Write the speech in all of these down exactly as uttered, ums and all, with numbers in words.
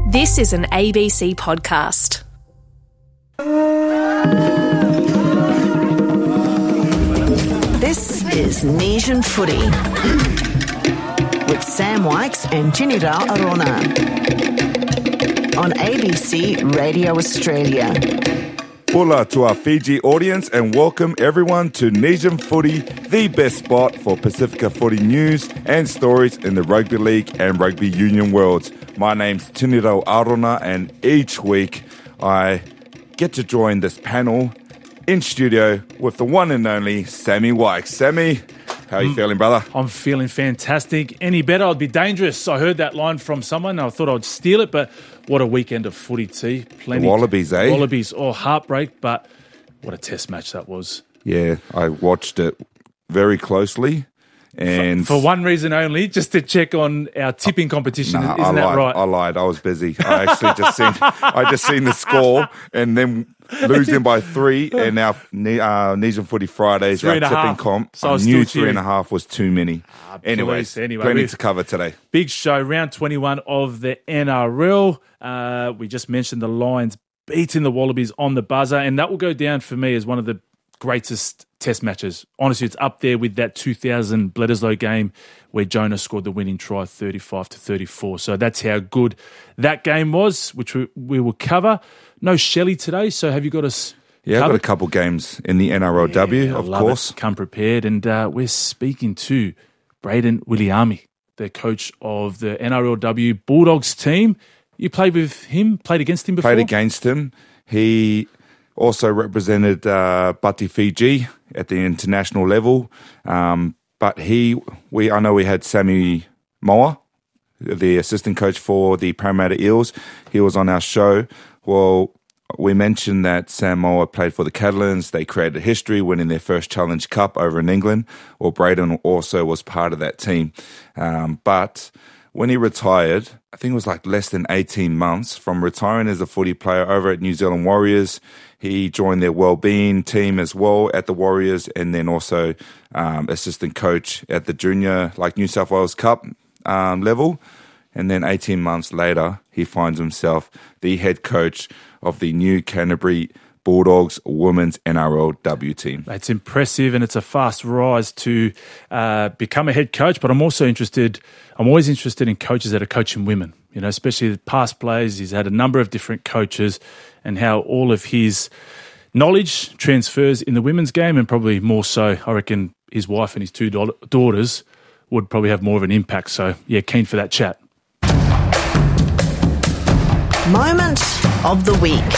This is an A B C podcast. This is Nation Footy with Sam Wykes and Tinirao Arona on A B C Radio Australia. Hola to our Fiji audience and welcome everyone to Nation Footy, the best spot for Pacifica footy news and stories in the rugby league and rugby union worlds. My name's Tinirao Arona and each week I get to join this panel in studio with the one and only Sammy Wykes. Sammy, how are you mm, feeling, brother? I'm feeling fantastic. Any better, I'd be dangerous. I heard that line from someone. I thought I'd steal it, but what a weekend of footy, T. Plenty. The Wallabies, eh? Wallabies, oh, heartbreak, but what a test match that was. Yeah, I watched it very closely. And for, for one reason only, just to check on our tipping competition. Nah, Isn't I that lied. right? I lied. I was busy. I actually just seen. I just seen the score and then losing by three. And now uh, Nation Footy Fridays, three our and a tipping half. comp. So I I was knew still three and a cheering. half was too many. Ah, Anyways, please, anyway, plenty we've- to cover today. Big show, round twenty-one of the N R L. Uh, we just mentioned the Lions beating the Wallabies on the buzzer, and that will go down for me as one of the greatest test matches. Honestly, it's up there with that two thousand Bledisloe game where Jonah scored the winning try thirty-five to thirty-four. So that's how good that game was, which we, we will cover. No Shelley today, so have you got us Yeah, I've covered? got a couple games in the N R L W, Yeah, I of love course. it. Come prepared. And uh, we're speaking to Braden Williami, the coach of the N R L W Bulldogs team. You played with him, played against him before? Played against him. He also represented uh, Bati Fiji at the international level. Um, but he, we, I know we had Sammy Moa, the assistant coach for the Parramatta Eels. He was on our show. Well, we mentioned that Sam Moa played for the Catalans. They created history, winning their first Challenge Cup over in England. Well, Braden also was part of that team. Um, but when he retired, I think it was like less than eighteen months from retiring as a footy player over at New Zealand Warriors. He joined their wellbeing team as well at the Warriors, and then also um, assistant coach at the junior, like New South Wales Cup um, level. And then eighteen months later, he finds himself the head coach of the new Canterbury Bulldogs women's N R L W team. It's impressive, and it's a fast rise to uh, become a head coach. But I'm also interested, I'm always interested in coaches that are coaching women, you know, especially the past players. He's had a number of different coaches and how all of his knowledge transfers in the women's game, and probably more so, I reckon, his wife and his two da- daughters would probably have more of an impact. So, yeah, keen for that chat. Moment of the week.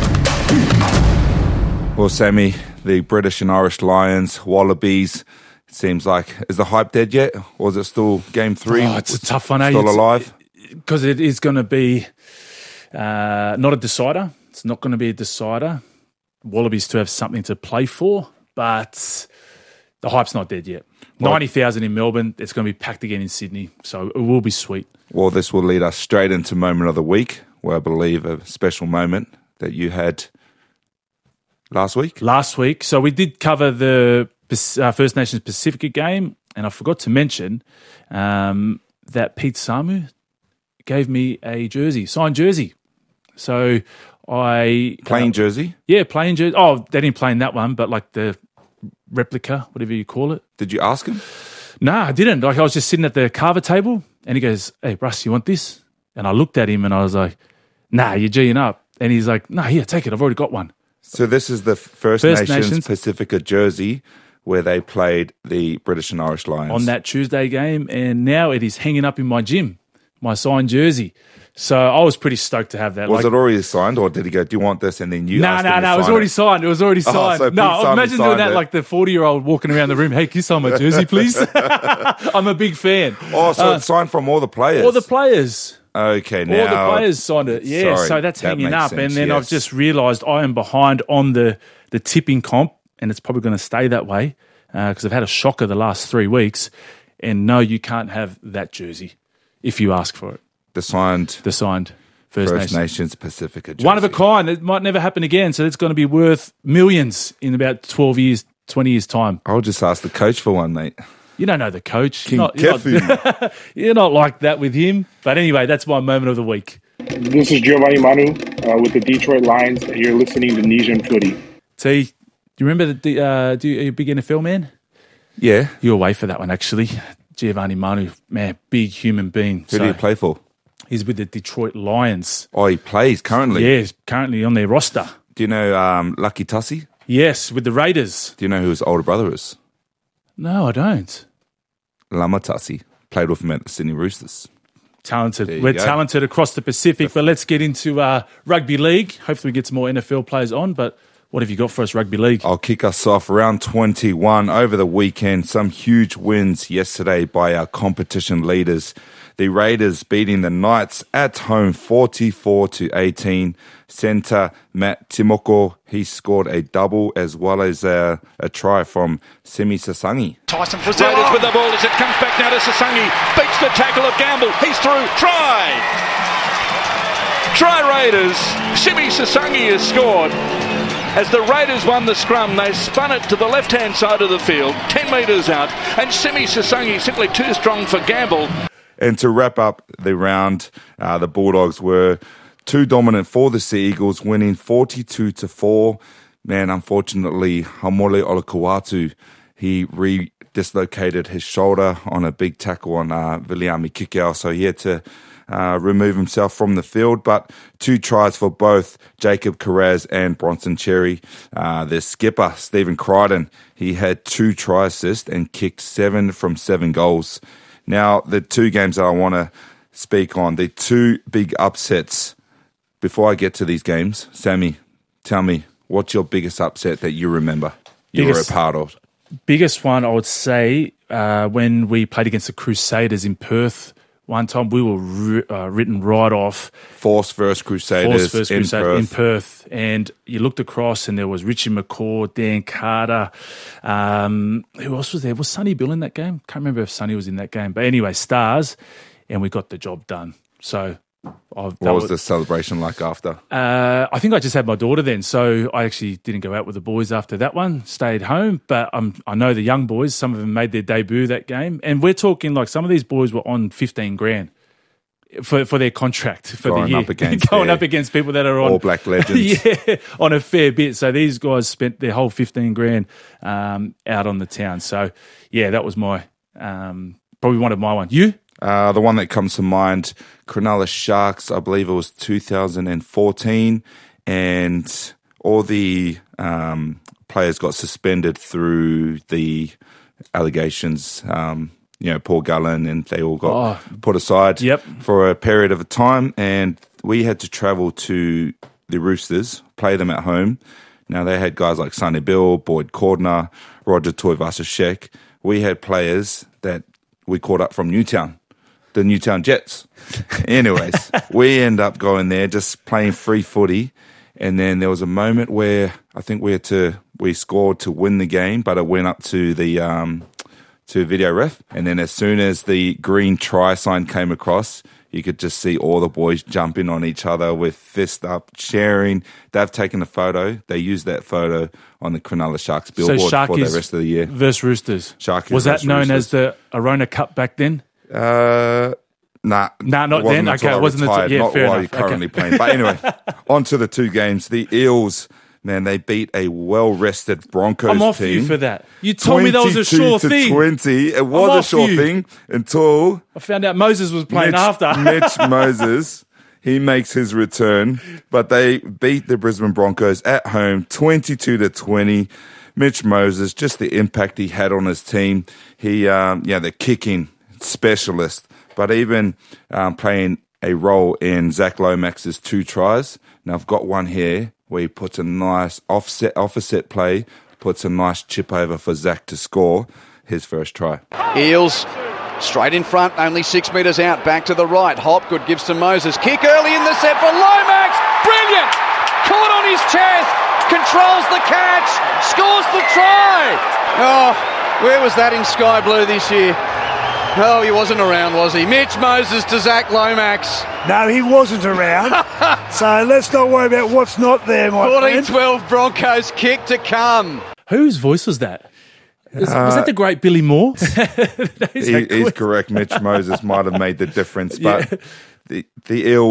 Well, Sammy, the British and Irish Lions, Wallabies, it seems like, is the hype dead yet? Or is it still game three? Oh, it's a tough one, eh? Still It's- alive? Because it is going to be uh, not a decider. It's not going to be a decider. Wallabies to have something to play for, but the hype's not dead yet. Well, ninety thousand in Melbourne. It's going to be packed again in Sydney, so it will be sweet. Well, this will lead us straight into Moment of the Week, where I believe a special moment that you had last week. Last week, so we did cover the uh, First Nations Pacifica game, and I forgot to mention um, that Pete Samu gave me a jersey, signed jersey. So I... Plain uh, jersey? Yeah, plain jersey. Oh, they didn't play in that one, but like the replica, whatever you call it. Did you ask him? Nah, I didn't. Like I was just sitting at the carver table and he goes, "Hey, Russ, you want this?" And I looked at him and I was like, "Nah, you're G'ing up." And he's like, "Nah, here, take it. I've already got one." So this is the First, First Nations, Nations. Pacifica jersey where they played the British and Irish Lions. On that Tuesday game, and now it is hanging up in my gym, my signed jersey. So I was pretty stoked to have that. Was like, it already signed, or did he go, "Do you want this?" And then you No, asked no, him to no. It was sign already it? signed. It was already Oh, signed. so Pete no, Simon imagine doing signed that it. like the forty-year-old walking around the room. "Hey, can you sign my jersey, please?" I'm a big fan. Oh, so Uh, it's signed from all the players. All the players. Okay, now All the players signed it. Yeah, Sorry, so that's that hanging makes up. sense, And then yes. I've just realised I am behind on the, the tipping comp, and it's probably going to stay that way because I've had a shocker the last three weeks. And no, you can't have that jersey if you ask for it. the signed The signed First, First Nations. Nations Pacifica jersey. One of a kind. It might never happen again. So it's going to be worth millions in about twelve years, twenty years' time. I'll just ask the coach for one, mate. You don't know the coach. King You're not, you're Kefu. not, you're not like that with him. But anyway, that's my moment of the week. This is Giovanni Manu uh, with the Detroit Lions. You're listening to Nesian Footy. T, do you remember the? Uh, do you, are you a big N F L man? Yeah. You're away for that one, actually. Giovanni Manu, man, big human being. Who so, do you play for? He's with the Detroit Lions. Oh, he plays currently? Yeah, he's currently on their roster. Do you know um, Lucky Tussie? Yes, with the Raiders. Do you know who his older brother is? No, I don't. Lama Tussie. Played with him at the Sydney Roosters. Talented. There you We're go. talented across the Pacific, but let's get into uh, rugby league. Hopefully we get some more N F L players on, but what have you got for us, rugby league? I'll kick us off. Round twenty-one over the weekend. Some huge wins yesterday by our competition leaders. The Raiders beating the Knights at home forty-four to eighteen. Centre Matt Timoko, he scored a double as well as a, a try from Semi Sasangi. Tyson Frizzell Raiders with the ball as it comes back now to Sasangi. Beats the tackle of Gamble. He's through. Try! Try Raiders. Semi Sasangi has scored. As the Raiders won the scrum, they spun it to the left-hand side of the field, ten metres out, and Semi Sasangi simply too strong for Gamble. And to wrap up the round, uh, the Bulldogs were too dominant for the Sea Eagles, winning forty-two to four. Man, unfortunately, Haumole Olakauatu, he re-dislocated his shoulder on a big tackle on uh, Viliami Kikau, so he had to uh, remove himself from the field. But two tries for both Jacob Carraz and Bronson Cherry. Uh, their skipper, Stephen Crichton, he had two try assists and kicked seven from seven goals. Now, the two games that I want to speak on, the two big upsets. Before I get to these games, Sammy, tell me, what's your biggest upset that you remember you Biggest- were a part of? Biggest one, I would say, uh, when we played against the Crusaders in Perth one time, we were ri- uh, written right off. Force versus Crusaders Force versus in, Crusaders Perth. in Perth. And you looked across and there was Richie McCaw, Dan Carter. Um, who else was there? Was Sonny Bill in that game? Can't remember if Sonny was in that game. But anyway, Stars, and we got the job done. So I've, What was the celebration like after? Uh, I think I just had my daughter then, so I actually didn't go out with the boys after that one. Stayed home, but um, I know the young boys. Some of them made their debut that game, and we're talking like some of these boys were on fifteen grand for for their contract for Going the year, up against going their up against people that are on All Black legends. yeah, on a fair bit. So these guys spent their whole fifteen grand um, out on the town. So yeah, that was my um, probably one of my ones. You? Uh, the one that comes to mind, Cronulla Sharks, I believe it was two thousand fourteen, and all the um, players got suspended through the allegations. Um, you know, Paul Gallen, and they all got Oh. put aside Yep. for a period of time, and we had to travel to the Roosters, play them at home. Now, they had guys like Sonny Bill, Boyd Cordner, Roger Tuivasa-Sheck. We had players that we caught up from Newtown. The Newtown Jets. Anyways, we end up going there just playing free footy, and then there was a moment where I think we had to we scored to win the game, but it went up to the um, to video ref, and then as soon as the green try sign came across, you could just see all the boys jumping on each other with fist up, cheering. They've taken a photo. They used that photo on the Cronulla Sharks billboard so for the Sharkies rest of the year. versus Roosters. Sharkies was that versus known Roosters. as the Arona Cup back then? Uh, nah. Nah, not it wasn't then. until Okay, I it wasn't until- retired, yeah, not fair while enough. you're currently Okay. playing. But anyway, on to the two games. The Eels, man, they beat a well-rested Broncos I'm off team. you for that. You told me that was a sure twenty-two to thing. twenty. It was I'm a off sure you. thing until I found out Moses was playing Mitch, after. Mitch Moses. He makes his return, but they beat the Brisbane Broncos at home, twenty-two to twenty. Mitch Moses, just the impact he had on his team. He, um, yeah, the kicking specialist, but even um, playing a role in Zach Lomax's two tries. Now I've got one here where he puts a nice offset, offset play, puts a nice chip over for Zach to score his first try. Eels straight in front, only six metres out, back to the right. Hopgood gives to Moses. Kick early in the set for Lomax. Brilliant! Caught on his chest, controls the catch, scores the try. Oh, where was that in Sky Blue this year? Oh, he wasn't around, was he? Mitch Moses to Zach Lomax. No, he wasn't around. So let's not worry about what's not there, my fourteen friend. twelve Broncos kick to come. Whose voice was that? Is, was that the great Billy Moore? That is He, a he's quick- correct. Mitch Moses might have made the difference, but the the Eels,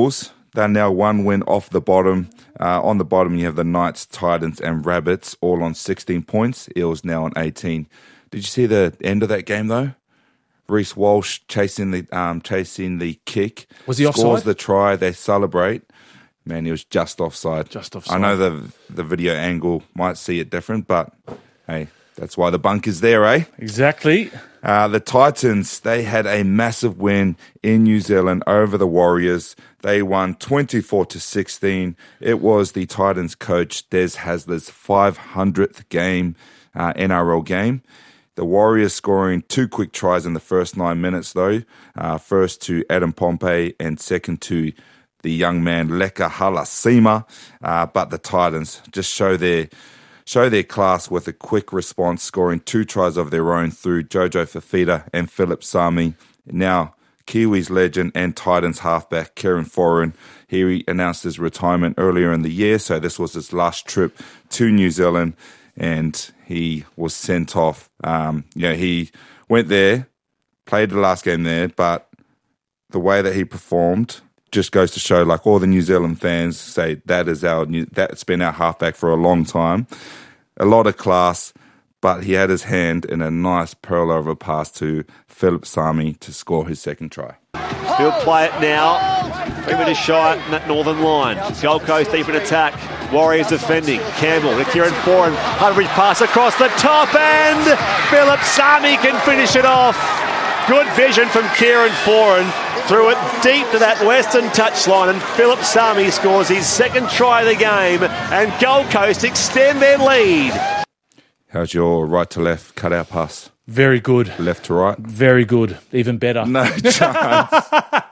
They're now one win off the bottom. Uh, on the bottom, you have the Knights, Titans, and Rabbits, all on sixteen points. Eels now on eighteen. Did you see the end of that game, though? Reece Walsh chasing the um, chasing the kick. Was he offside? Scores the try. They celebrate. Man, he was just offside. Just offside. I know the the video angle might see it different, but hey, that's why the bunk is there, eh? Exactly. Uh, the Titans, they had a massive win in New Zealand over the Warriors. They won twenty-four to sixteen. It was the Titans coach, Des Hasler's five hundredth game, uh, N R L game. The Warriors scoring two quick tries in the first nine minutes, though. Uh, first to Adam Pompey and second to the young man Leka Halasima. Uh, but the Titans just show their show their class with a quick response, scoring two tries of their own through Jojo Fafita and Philip Sami. Now, Kiwis legend and Titans halfback Kieran Foran, he announced his retirement earlier in the year, so this was his last trip to New Zealand, and he was sent off. Um, you know, he went there, played the last game there, but the way that he performed just goes to show, like, all the New Zealand fans say that is our new, that's been our halfback for a long time. A lot of class, but he had his hand in a nice pearl of a pass to Philip Sami to score his second try. He'll play it now. Three minutes shy in that northern line. Gold Coast deep in attack. Warriors defending. Campbell to Kieran Foran. Hundred pass across the top, and Philip Sami can finish it off. Good vision from Kieran Foran. Threw it deep to that western touchline, and Philip Sami scores his second try of the game, and Gold Coast extend their lead. How's your right to left cutout pass? Very good. Left to right? Very good. Even better. No chance.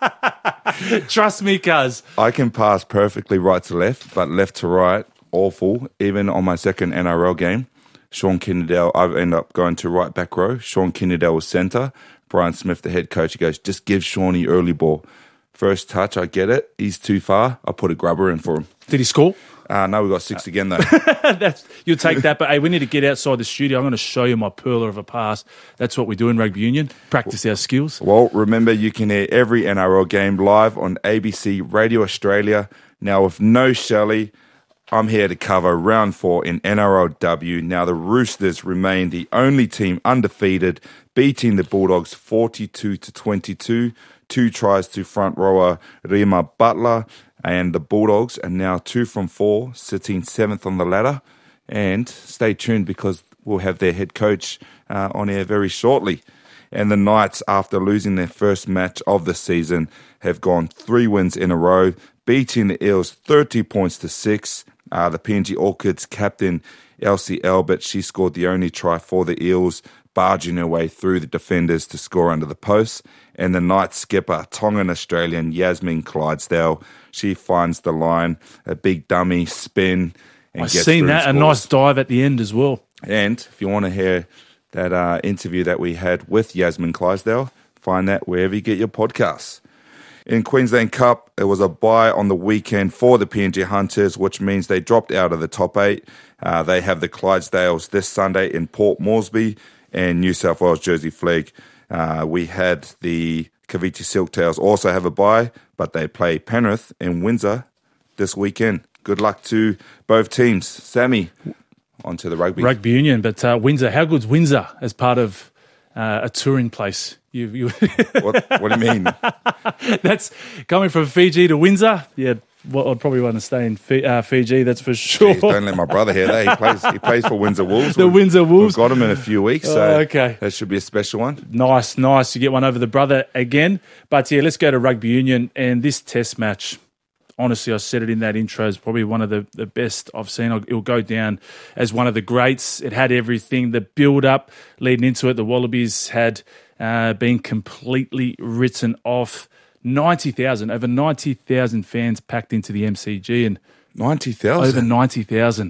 Trust me, cuz. I can pass perfectly right to left, but left to right, awful. Even on my second N R L game, Sean Kinnerdale, I've ended up going to right back row. Sean Kinnerdale was centre. Brian Smith, the head coach, he goes, just give Shawnee early ball. First touch, I get it. He's too far. I put a grubber in for him. Did he score? Uh, no, we got six again, though. That's, you'll take that. But, hey, we need to get outside the studio. I'm going to show you my pearler of a pass. That's what we do in rugby union. Practice our skills. Well, remember, you can hear every N R L game live on A B C Radio Australia. Now, with no Shelley, I'm here to cover round four in N R L W. Now, the Roosters remain the only team undefeated, beating the Bulldogs forty-two to twenty-two. Two tries to front rower Rima Butler, and the Bulldogs are now two from four, sitting seventh on the ladder. And stay tuned, because we'll have their head coach uh, on air very shortly. And the Knights, after losing their first match of the season, have gone three wins in a row, beating the Eels thirty points to six. Uh, the P N G Orchids captain Elsie Albert, she scored the only try for the Eels, barging her way through the defenders to score under the post. And the Knights skipper, Tongan Australian Yasmin Clydesdale, she finds the line, a big dummy spin, and I've gets seen through that, and a scores. nice dive at the end as well. And if you want to hear that uh, interview that we had with Yasmin Clydesdale, find that wherever you get your podcasts. In Queensland Cup, it was a bye on the weekend for the P N G Hunters, which means they dropped out of the top eight. Uh, they have the Clydesdales this Sunday in Port Moresby and New South Wales Jersey Flegg. Uh, we had the Cavite Silktails also have a bye, but they play Penrith in Windsor this weekend. Good luck to both teams. Sammy, on to the rugby. Rugby union, but uh, Windsor, how good's Windsor as part of uh, a touring place? You, you what, what do you mean? That's coming from Fiji to Windsor. Yeah, well, I'd probably want to stay in Fi- uh, Fiji, that's for sure. Jeez, don't let my brother hear that. He plays He plays for Windsor Wolves. The We've- Windsor Wolves. We've got him in a few weeks, so Oh, okay. that should be a special one. Nice, nice. You get one over the brother again. But yeah, let's go to rugby union. And this test match, honestly, I said it in that intro, is probably one of the, the best I've seen. It'll go down as one of the greats. It had everything. The build-up leading into it, the Wallabies had uh, been completely written off. ninety thousand, over ninety thousand fans packed into the M C G. And ninety thousand? Over ninety thousand.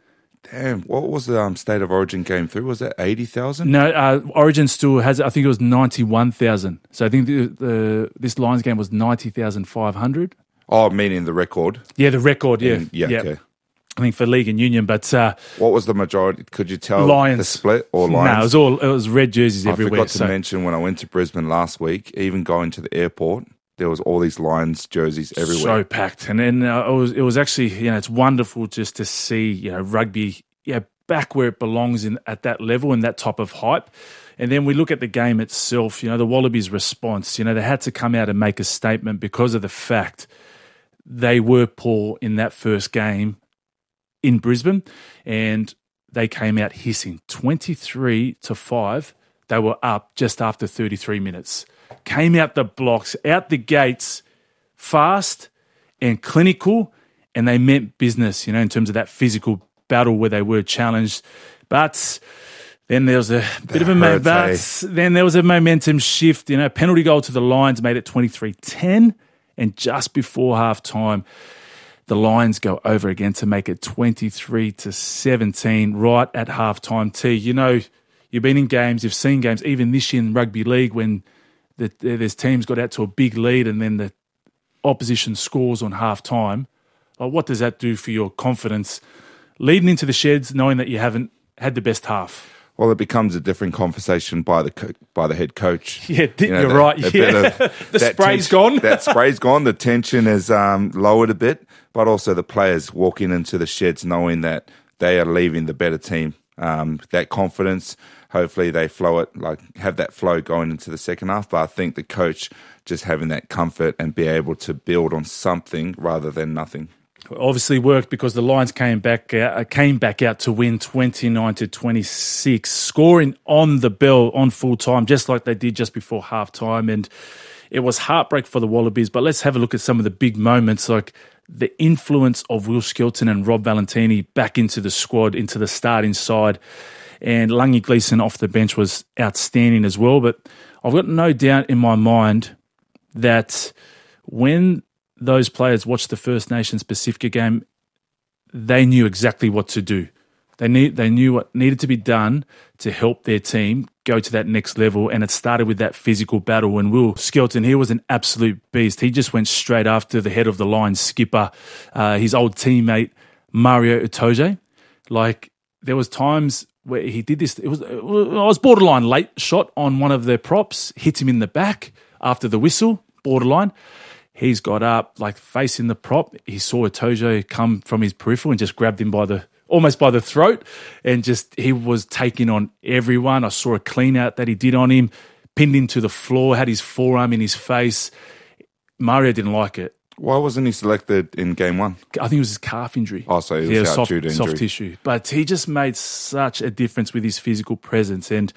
Damn, what was the um, State of Origin game through? Was that eighty thousand? No, uh, Origin still has, I think it was ninety-one thousand. So I think the, the this Lions game was ninety thousand five hundred. Oh, meaning the record. Yeah, the record, yeah. In- yeah, okay. I think for League and Union, but uh, What was the majority? Could you tell Lions. the split or no, Lions? it was all it was red jerseys I everywhere. forgot to so mention when I went to Brisbane last week, even going to the airport, there was all these Lions jerseys everywhere. So packed. And then uh, it was it was actually, you know, it's wonderful just to see, you know, rugby yeah, back where it belongs in at that level and that type of hype. And then we look at the game itself, you know, the Wallabies' response. You know, they had to come out and make a statement because of the fact they were poor in that first game in Brisbane, and they came out hissing. twenty-three to five, they were up just after thirty-three minutes. Came out the blocks, out the gates, fast and clinical, and they meant business, you know, in terms of that physical battle where they were challenged. But then there was a bit that of a hurts, but eh? then there was a momentum shift. You know, penalty goal to the Lions made it twenty-three ten, and just before half time, the Lions go over again to make it twenty-three to seventeen right at half time. T, you know, you've been in games, you've seen games, even this year in rugby league when the, there's teams got out to a big lead and then the opposition scores on half time. Like, what does that do for your confidence leading into the sheds, knowing that you haven't had the best half? Well, it becomes a different conversation by the co- by the head coach. Yeah, You know, you're the- right. a Yeah. bit of- the that spray's tension- gone. That spray's gone. The tension is um, lowered a bit, but also the players walking into the sheds knowing that they are leaving the better team. Um, that confidence, hopefully they flow it, like have that flow going into the second half. But I think the coach just having that comfort and be able to build on something rather than nothing. Obviously worked because the Lions came back out, came back out to win twenty-nine to twenty-six, scoring on the bell on full time, just like they did just before half time. And it was heartbreak for the Wallabies. But let's have a look at some of the big moments, like the influence of Will Skelton and Rob Valentini back into the squad, into the starting side. And Lungy Gleeson off the bench was outstanding as well. But I've got no doubt in my mind that when those players watched the First Nations Pacifica game, they knew exactly what to do. They need, they knew what needed to be done to help their team go to that next level, and it started with that physical battle. And Will Skelton, he was an absolute beast. He just went straight after the head of the line skipper, uh, his old teammate Mario Itoje. Like, there was times where he did this. It was, it was borderline late shot on one of their props, hit him in the back after the whistle, borderline. He's got up, like facing the prop. He saw Itoje come from his peripheral and just grabbed him by the, almost by the throat, and just, he was taking on everyone. I saw a clean out that he did on him, pinned him to the floor, had his forearm in his face. Mario didn't like it. Why wasn't he selected in game one? I think it was his calf injury. Oh, so he was yeah, out soft, due to soft injury. tissue. But he just made such a difference with his physical presence. And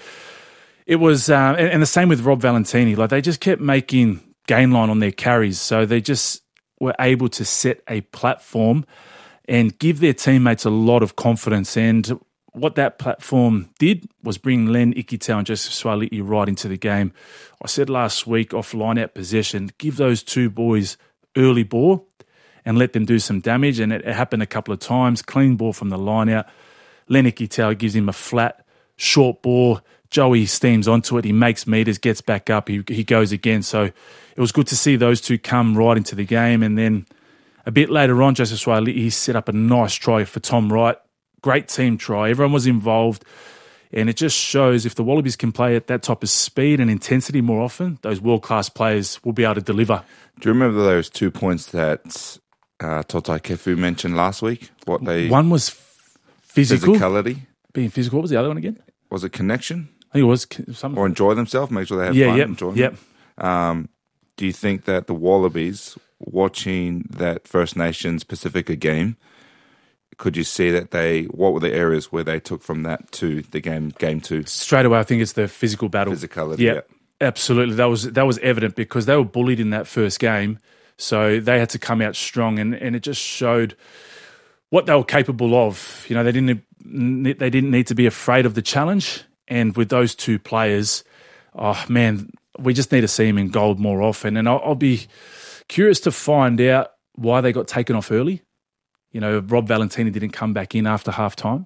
it was, um, and, and the same with Rob Valentini. Like, they just kept making gain line on their carries. So they just were able to set a platform and give their teammates a lot of confidence. And what that platform did was bring Len Ikitau and Joseph Suaalii right into the game. I said last week, off line-out possession, give those two boys early ball and let them do some damage. And it, it happened a couple of times. Clean ball from the line-out. Len Ikitau gives him a flat, short ball. Joey steams onto it. He makes meters, gets back up. He he goes again. So it was good to see those two come right into the game. And then a bit later on, Joseph Suaalii, he set up a nice try for Tom Wright. Great team try. Everyone was involved. And it just shows if the Wallabies can play at that type of speed and intensity more often, those world-class players will be able to deliver. Do you remember those two points that uh, Totai Kefu mentioned last week? What they One was physical. physicality. Being physical. What was the other one again? Was it connection? I think it was something. Or enjoy themselves, make sure they have yeah, fun, yep, enjoy yep. Um, do you think that the Wallabies, watching that First Nations Pacifica game, could you see that they, what were the areas where they took from that to the game, game two? Straight away, I think it's the physical battle. Physicality, yeah, yeah. Absolutely. That was that was evident because they were bullied in that first game. So they had to come out strong, and, and it just showed what they were capable of. You know, they didn't they didn't need to be afraid of the challenge. And with those two players, oh man, we just need to see them in gold more often. And I'll, I'll be curious to find out why they got taken off early. You know, Rob Valentini didn't come back in after half time,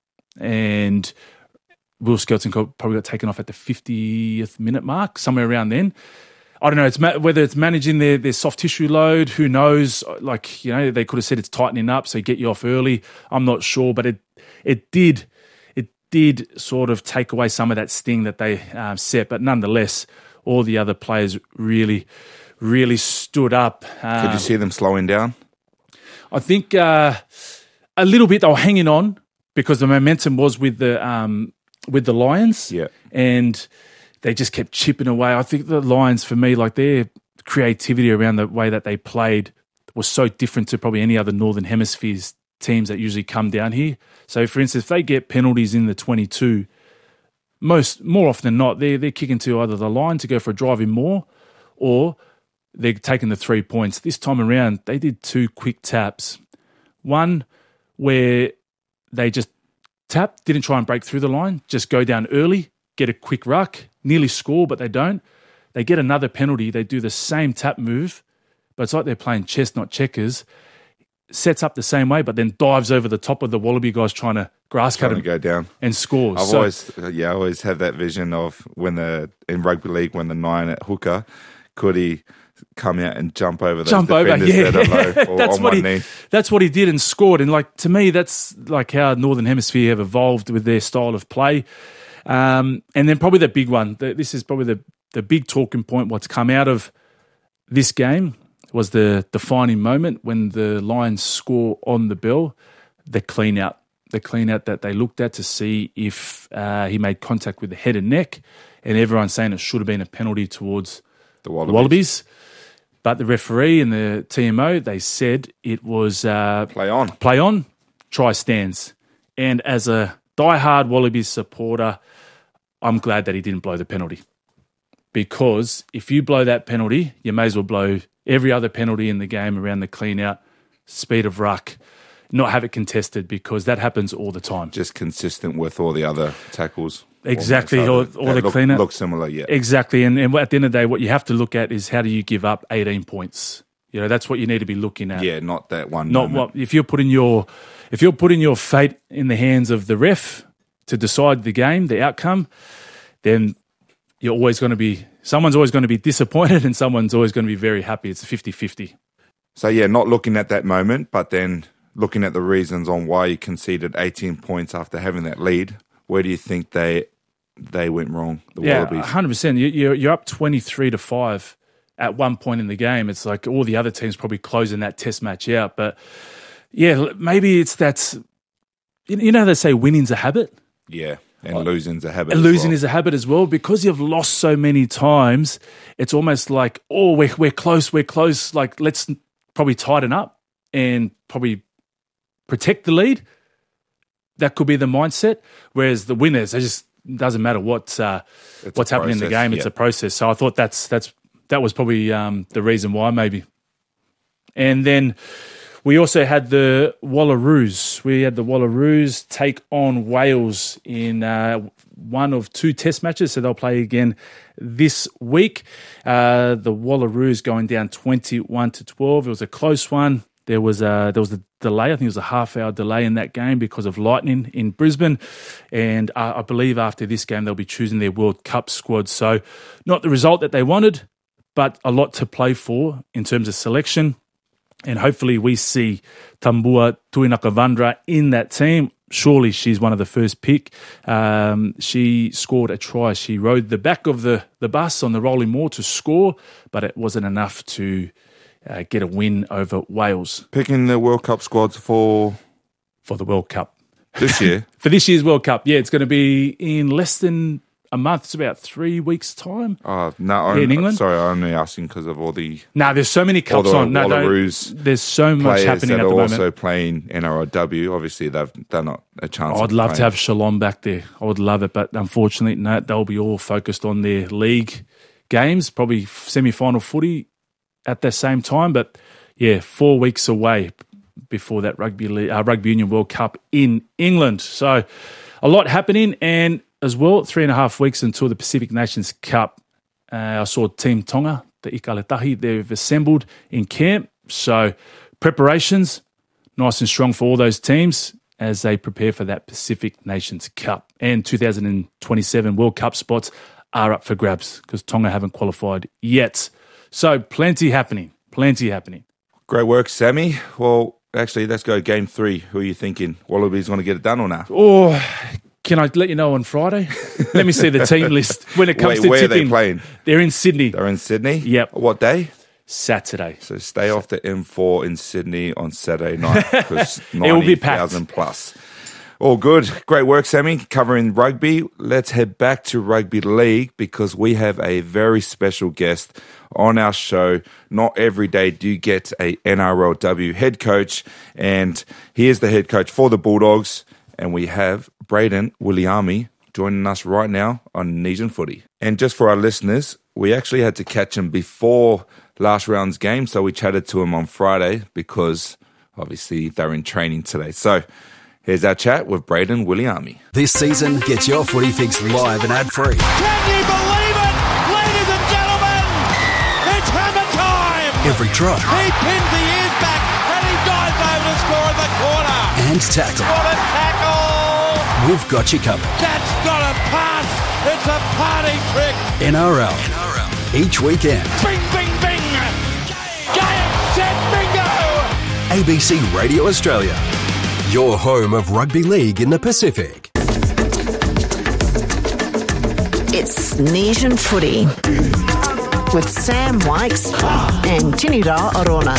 and Will Skelton probably got taken off at the fiftieth minute mark, somewhere around then. I don't know. It's ma- whether it's managing their, their soft tissue load. Who knows? Like, you know, they could have said it's tightening up, so get you off early. I'm not sure, but it it did it did sort of take away some of that sting that they um, set. But nonetheless, all the other players really, really stood up. Um, Could you see them slowing down? I think uh, a little bit. They were hanging on because the momentum was with the um, with the Lions, Yeah. and they just kept chipping away. I think the Lions, for me, like their creativity around the way that they played was so different to probably any other Northern Hemisphere's teams that usually come down here. So, for instance, if they get penalties in the twenty-two, most more often than not, they're, they're kicking to either the line to go for a drive in more, or they're taking the three points. This time around, they did two quick taps. One where they just tap, didn't try and break through the line, just go down early, get a quick ruck, nearly score, but they don't. They get another penalty. They do the same tap move, but it's like they're playing chess, not checkers. Sets up the same way, but then dives over the top of the Wallaby guys trying to grass cut Trying him to go down. and scores. I've So- always, yeah, I always have that vision of when the in rugby league when the nine at hooker, could he come out and jump over those jump over, defenders yeah. that are low or that's on what one he. knee? That's what he did and scored. And like to me, that's like how Northern Hemisphere have evolved with their style of play. Um, and then probably the big one. The, this is probably the the big talking point. What's come out of this game was the defining moment when the Lions score on the bell, the clean out. The clean out that they looked at to see if uh, he made contact with the head and neck, and everyone's saying it should have been a penalty towards The the Wallabies. Wallabies. But the referee and the T M O, they said it was uh, Play on. play on, try stands. And as a diehard Wallabies supporter, I'm glad that he didn't blow the penalty. Because if you blow that penalty, you may as well blow every other penalty in the game around the clean out, speed of ruck, not have it contested, because that happens all the time. Just consistent with all the other tackles. Exactly, Almost or- or that the look, clean out. Look similar, yeah. Exactly. And, and at the end of the day, what you have to look at is how do you give up eighteen points? You know, that's what you need to be looking at. Yeah, not that one. Not moment. what if you're putting your if you're putting your fate in the hands of the ref to decide the game, the outcome, then you're always going to be someone's always going to be disappointed and someone's always going to be very happy. It's a fifty-fifty. So yeah, not looking at that moment, but then looking at the reasons on why you conceded eighteen points after having that lead. Where do you think they they went wrong? The Yeah, Wallabies. one hundred percent. You- You're you're up twenty-three to five at one point in the game. It's like all the other teams probably closing that test match out. But yeah, maybe it's that. You you know how they say winning's a habit. Yeah, and losing's a habit. And as losing well. is a habit as well. Because you've lost so many times, it's almost like, oh, we're, we're close, we're close. Like, let's probably tighten up and probably protect the lead. That could be the mindset. Whereas the winners, it just doesn't matter what uh, It's what's a happening in the process, game. It's yeah. a process. So I thought that's that's that was probably um, the reason why, maybe. And then we also had the Wallaroos. We had the Wallaroos take on Wales in uh, one of two test matches, so they'll play again this week. Uh, the Wallaroos going down twenty-one to twelve. It was a close one. There was a there was a delay. I think it was a half hour delay in that game because of lightning in Brisbane, and uh, I believe after this game they'll be choosing their World Cup squad. So, not the result that they wanted, but a lot to play for in terms of selection. And hopefully we see Tambua Tuinakavandra in that team. Surely she's one of the first pick. Um, she scored a try. She rode the back of the, the bus on the Rolling Moor to score, but it wasn't enough to uh, get a win over Wales Picking the World Cup squads for for the World Cup. this year. For this year's World Cup, yeah, it's going to be in less than a month. It's about three weeks' time. Oh, no, Yeah, in I'm, England? sorry, I'm only asking because of all the Now, there's so many all cups the on. No, no, Wallaroos there's so much players happening that at are the moment. also playing N R L W. Obviously, they've they're not a chance. I'd of love to playing. have Shalom back there. I would love it, but unfortunately, no, they'll be all focused on their league games, probably semi-final footy at the same time. But yeah, four weeks away before that rugby league, uh, rugby union World Cup in England. So a lot happening, and as well, three and a half weeks until the Pacific Nations Cup. Uh, I saw Team Tonga, the Ikaletahi, they've assembled in camp. So preparations, nice and strong for all those teams as they prepare for that Pacific Nations Cup. And two thousand twenty-seven World Cup spots are up for grabs because Tonga haven't qualified yet. So plenty happening, plenty happening. Great work, Sammy. Well, actually, let's go game three. Who are you thinking? Wallabies going to get it done or not? Oh, can I let you know on Friday? Let me see the team list when it comes Wait, to where are tipping. they playing? They're in Sydney. They're in Sydney? Yep. What day? Saturday. So stay off the M four in Sydney on Saturday night because It will be ninety packed. thousand plus. All good. Great work, Sammy, covering rugby. Let's head back to rugby league because we have a very special guest on our show. Not every day do you get a N R L W head coach, and he is the head coach for the Bulldogs, and we have Brayden Williami joining us right now on Nesian Footy. And just for our listeners, we actually had to catch him before last round's game, so we chatted to him on Friday because obviously they're in training today. So here's our chat with Brayden Williami. This season, get your footy fix live and ad-free. Can you believe it? Ladies and gentlemen, it's hammer time! Every try. He pins the ears back and he dives over to score in the corner. And tackle. What a tackle! We've got you covered. That's not a pass, it's a party trick. N R L. N R L. Each weekend. Bing, bing, bing! Giant set bingo! A B C Radio Australia. Your home of rugby league in the Pacific. It's Nesian Footy with Sam Wykes and Tinira Arona.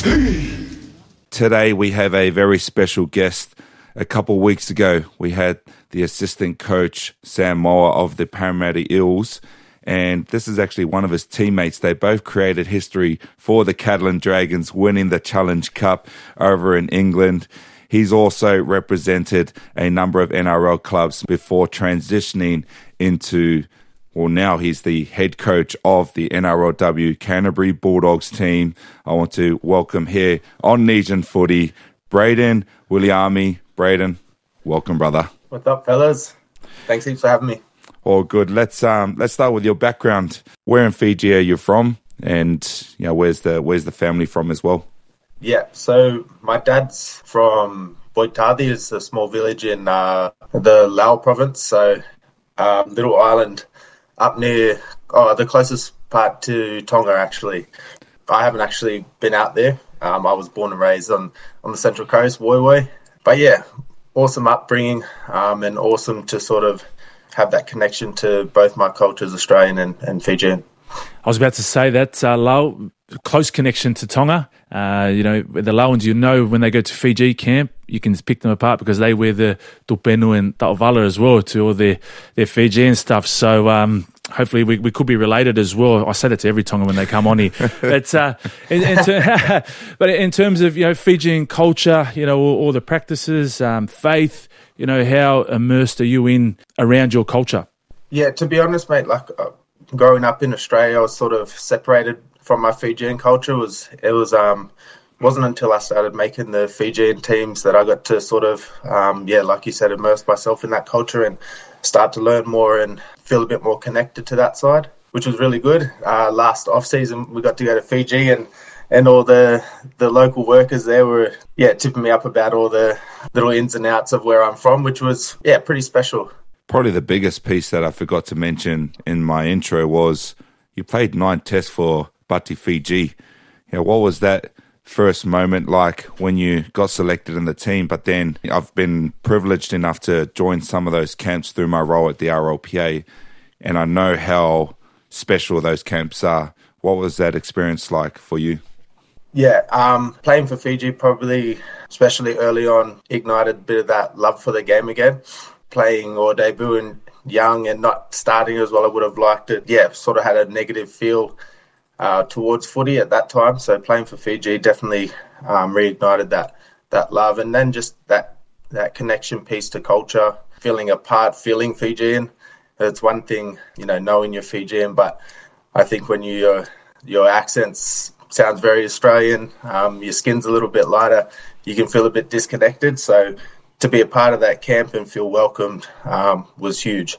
Today we have a very special guest. A couple of weeks ago, we had the assistant coach, Sam Moa of the Parramatta Eels, and this is actually one of his teammates. They both created history for the Catalan Dragons, winning the Challenge Cup over in England. He's also represented a number of N R L clubs before transitioning into, well, now he's the head coach of the N R L W Canterbury Bulldogs team. I want to welcome here on Nesian Footy, Brayden Williami. Brayden, welcome, brother. What's up, fellas? Thanks heaps for having me. All good. Let's um let's start with your background. Where in Fiji are you from, and you know where's the where's the family from as well? Yeah, so my dad's from Boitadi, it's a small village in uh, the Lao province, so um, little island up near oh the closest part to Tonga actually. I haven't actually been out there. Um, I was born and raised on on the Central Coast, Woiwoi. But yeah, awesome upbringing, um, and awesome to sort of have that connection to both my cultures, Australian and, and Fijian. I was about to say that uh, Lao, close connection to Tonga. Uh, you know, the Lauans, you know, when they go to Fiji camp, you can pick them apart because they wear the tupenu and ta'ovala as well to all their, their Fijian stuff. So um, hopefully we, we could be related as well. I say that to every Tongan when they come on here. But, uh, in, in ter- but in terms of, you know, Fijian culture, you know, all, all the practices, um, faith, you know, how immersed are you in around your culture? Yeah, to be honest, mate, like uh, growing up in Australia, I was sort of separated from my Fijian culture. It was it was um wasn't until I started making the Fijian teams that I got to sort of um yeah, like you said, immerse myself in that culture and start to learn more and feel a bit more connected to that side, which was really good. Uh, last off season, we got to go to Fiji and. And all the, the local workers there were, yeah, tipping me up about all the little ins and outs of where I'm from, which was, yeah, pretty special. Probably the biggest piece that I forgot to mention in my intro was you played nine tests for Pati Fiji. You know, what was that first moment like when you got selected in the team? But then I've been privileged enough to join some of those camps through my role at the R L P A, and I know how special those camps are. What was that experience like for you? Yeah, um, playing for Fiji probably, especially early on, ignited a bit of that love for the game again. Playing or debuting young and not starting as well I would have liked it. Yeah, sort of had a negative feel uh, towards footy at that time. So playing for Fiji definitely um, reignited that that love. And then just that, that connection piece to culture, feeling a part, feeling Fijian. It's one thing, you know, knowing you're Fijian, but I think when you, your, your accents sounds very Australian, um, your skin's a little bit lighter, you can feel a bit disconnected. So to be a part of that camp and feel welcomed um, was huge.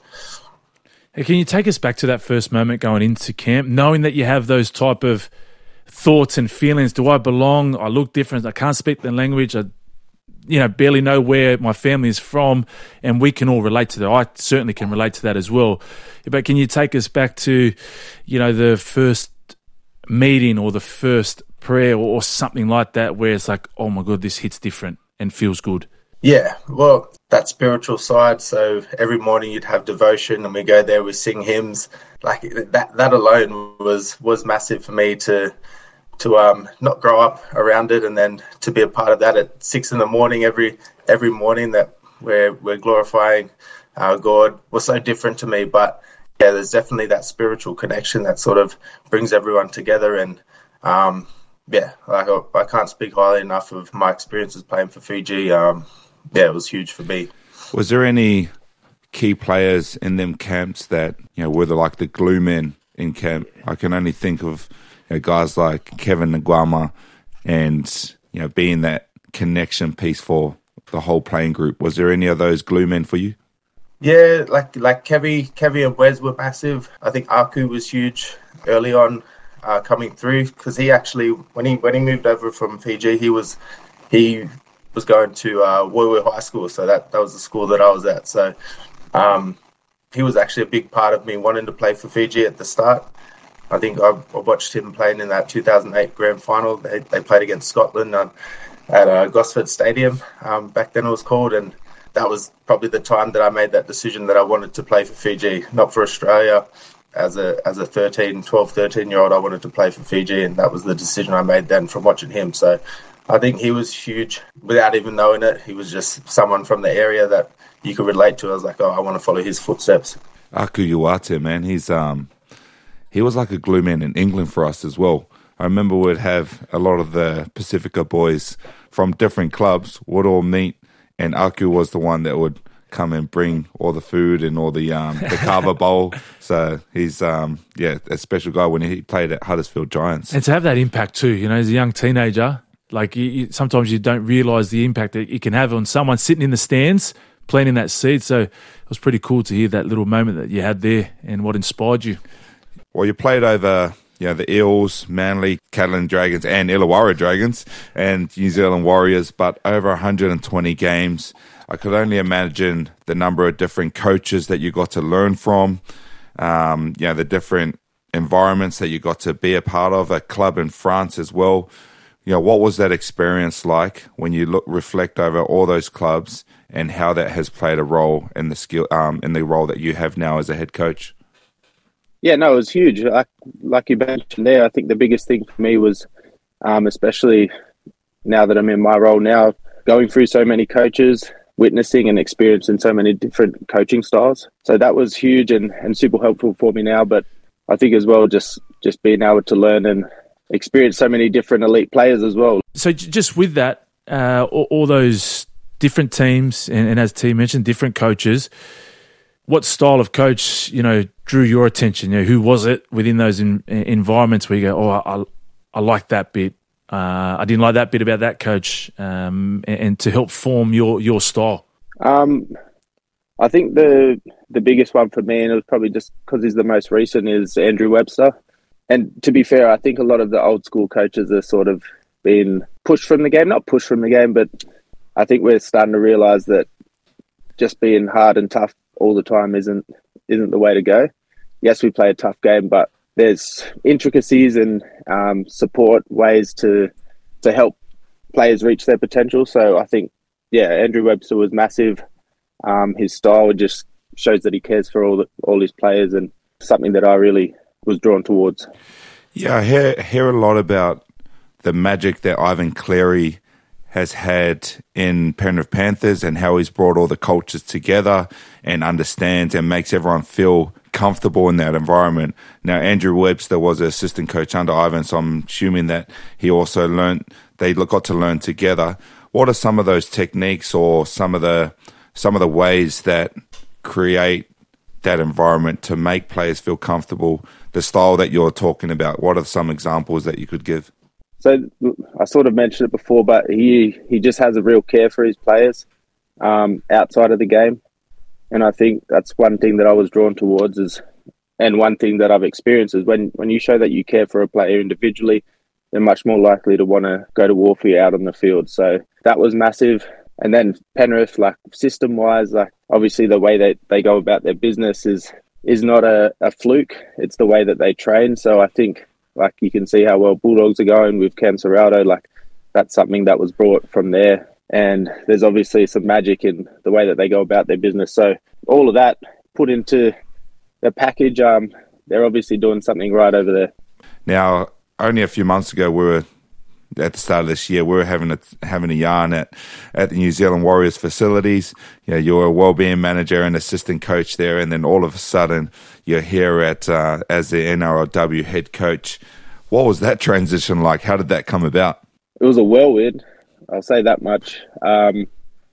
Hey, can you take us back to that first moment going into camp, knowing that you have those type of thoughts and feelings? Do I belong? I look different. I can't speak the language. I, you know, barely know where my family is from, and we can all relate to that. I certainly can relate to that as well. But can you take us back to, you know, the first meeting or the first prayer or, or something like that where it's like, oh my God, this hits different and feels good? Yeah, well, that spiritual side. So every morning you'd have devotion and we go there, we sing hymns. Like that, that alone was, was massive for me to to um, not grow up around it, and then to be a part of that at six in the morning every every morning that we're we're glorifying our God was so different to me. But yeah, there's definitely that spiritual connection that sort of brings everyone together, and um, yeah, like I, I can't speak highly enough of my experiences playing for Fiji. Um, yeah, it was huge for me. Was there any key players in them camps that, you know, were the, like the glue men in camp? I can only think of, you know, guys like Kevin Nguama and, you know, being that connection piece for the whole playing group. Was there any of those glue men for you? Yeah, like like Kevy, Kevy and Wes were massive. I think Aku was huge early on uh, coming through, because he actually, when he when he moved over from Fiji, he was he was going to uh, Woiwoi High School, so that, that was the school that I was at. So um, he was actually a big part of me wanting to play for Fiji at the start. I think I, I watched him playing in that two thousand eight grand final. They they played against Scotland on, at uh, Gosford Stadium, um, back then it was called, and that was probably the time that I made that decision that I wanted to play for Fiji, not for Australia. As a as a thirteen, twelve, thirteen-year-old, I wanted to play for Fiji, and that was the decision I made then from watching him. So I think he was huge without even knowing it. He was just someone from the area that you could relate to. I was like, oh, I want to follow his footsteps. Aku Uate, man, he's um, he was like a glue man in England for us as well. I remember we'd have a lot of the Pacifica boys from different clubs would all meet, and Aku was the one that would come and bring all the food and all the um, the kava bowl. So he's um, yeah, a special guy when he played at Huddersfield Giants. And to have that impact too, you know, as a young teenager, like you, you, sometimes you don't realise the impact that you can have on someone sitting in the stands planting that seed. So it was pretty cool to hear that little moment that you had there and what inspired you. Well, you played over, you know, the Eels, Manly, Catalan Dragons and Illawarra Dragons and New Zealand Warriors, but over one hundred twenty games. I could only imagine the number of different coaches that you got to learn from, um, you know, the different environments that you got to be a part of, a club in France as well. You know, what was that experience like when you look, reflect over all those clubs and how that has played a role in the skill, um, in the role that you have now as a head coach? Yeah, no, it was huge. Like, like you mentioned there, I think the biggest thing for me was, um, especially now that I'm in my role now, going through so many coaches, witnessing and experiencing so many different coaching styles. So that was huge and, and super helpful for me now. But I think as well, just, just being able to learn and experience so many different elite players as well. So just with that, uh, all, all those different teams, and, and as T mentioned, different coaches, what style of coach, you know, drew your attention? You know, who was it within those in, environments where you go, oh, I, I like that bit. Uh, I didn't like that bit about that coach, um, and, and to help form your, your style? Um, I think the the biggest one for me, and it was probably just because he's the most recent, is Andrew Webster. And to be fair, I think a lot of the old school coaches are sort of being pushed from the game. Not pushed from the game, but I think we're starting to realise that just being hard and tough all the time isn't isn't the way to go. Yes, we play a tough game, but there's intricacies and um, support ways to to help players reach their potential. So I think, yeah, Andrew Webster was massive. Um, his style just shows that he cares for all the, all his players, and something that I really was drawn towards. Yeah, I hear, hear a lot about the magic that Ivan Cleary has had in Penrith Panthers and how he's brought all the cultures together and understands and makes everyone feel comfortable in that environment. Now, Andrew Webster was an assistant coach under Ivan, so I'm assuming that he also learned, they got to learn together. What are some of those techniques or some of the some of the ways that create that environment to make players feel comfortable, the style that you're talking about? What are some examples that you could give? So I sort of mentioned it before, but he, he just has a real care for his players um, outside of the game. And I think that's one thing that I was drawn towards, is, and one thing that I've experienced is when, when you show that you care for a player individually, they're much more likely to want to go to war for you out on the field. So that was massive. And then Penrith, like system-wise, like obviously the way that they go about their business is is not a, a fluke. It's the way that they train. So I think, like, you can see how well Bulldogs are going with Cam Serraldo. Like, that's something that was brought from there. And there's obviously some magic in the way that they go about their business. So all of that put into the package, um, they're obviously doing something right over there. Now, only a few months ago, we were at the start of this year, we were having a having a yarn at, at the New Zealand Warriors facilities. You know, you're a wellbeing manager and assistant coach there, and then all of a sudden you're here at uh, as the N R L W head coach. What was that transition like? How did that come about? It was a whirlwind, I'll say that much. Um,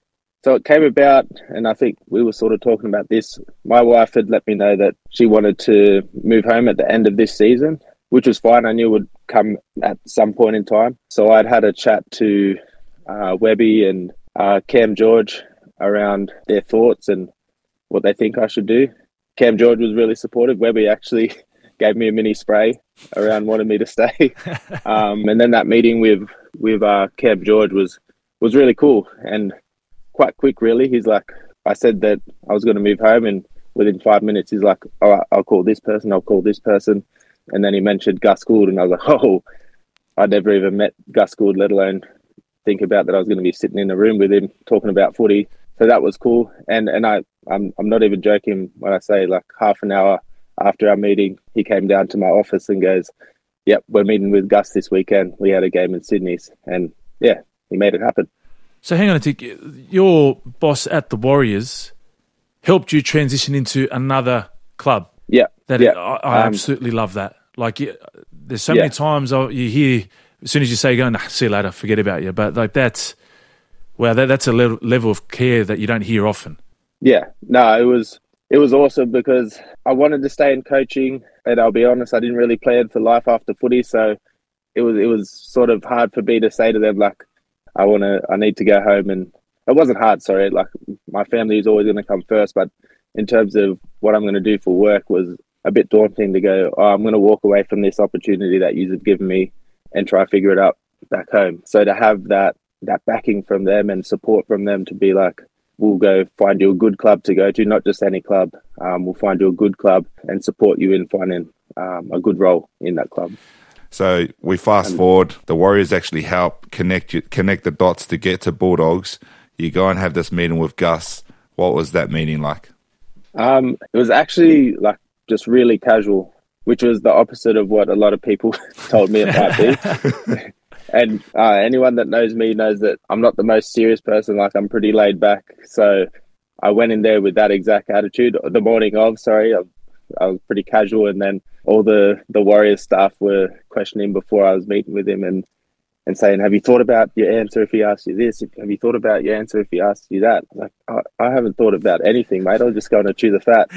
so it came about, and I think we were sort of talking about this. My wife had let me know that she wanted to move home at the end of this season, which was fine. I knew it would come at some point in time. So I'd had a chat to uh, Webby and uh, Cam George around their thoughts and what they think I should do. Cam George was really supportive. Webby actually gave me a mini spray around wanting me to stay. Um, and then that meeting with with uh, Cam George was, was really cool and quite quick, really. He's like, I said that I was going to move home, and within five minutes, he's like, all right, I'll call this person, I'll call this person. And then he mentioned Gus Gould, and I was like, oh, I'd never even met Gus Gould, let alone think about that I was going to be sitting in a room with him talking about footy. So that was cool. And and I, I'm I'm not even joking when I say, like, half an hour after our meeting, he came down to my office and goes, yep, we're meeting with Gus this weekend. We had a game in Sydney's. And yeah, he made it happen. So hang on a tick. Your boss at the Warriors helped you transition into another club. Yeah. That yeah. I, I um, absolutely love that. Like, there's so yeah. many times you hear, as soon as you say, "Go, nah, see you later, forget about you." But like that's, well, that, that's a level, level of care that you don't hear often. Yeah, no, it was it was awesome because I wanted to stay in coaching, and I'll be honest, I didn't really plan for life after footy, so it was it was sort of hard for me to say to them, like, I want to, I need to go home, and it wasn't hard. Sorry, like, my family is always going to come first, but in terms of what I'm going to do for work was a bit daunting to go, oh, I'm going to walk away from this opportunity that you've given me and try to figure it out back home. So to have that that backing from them and support from them to be like, we'll go find you a good club to go to, not just any club. Um, we'll find you a good club and support you in finding um, a good role in that club. So we fast forward, the Warriors actually help connect you, connect the dots to get to Bulldogs. You go and have this meeting with Gus. What was that meeting like? Um, it was actually like just really casual, which was the opposite of what a lot of people told me it might be. And uh, anyone that knows me knows that I'm not the most serious person. Like, I'm pretty laid back. So I went in there with that exact attitude. The morning of, sorry, I, I was pretty casual. And then all the, the Warriors staff were questioning before I was meeting with him and, and saying, have you thought about your answer if he asked you this? Have you thought about your answer if he asked you that? Like, I, I haven't thought about anything, mate. I'm just going to chew the fat.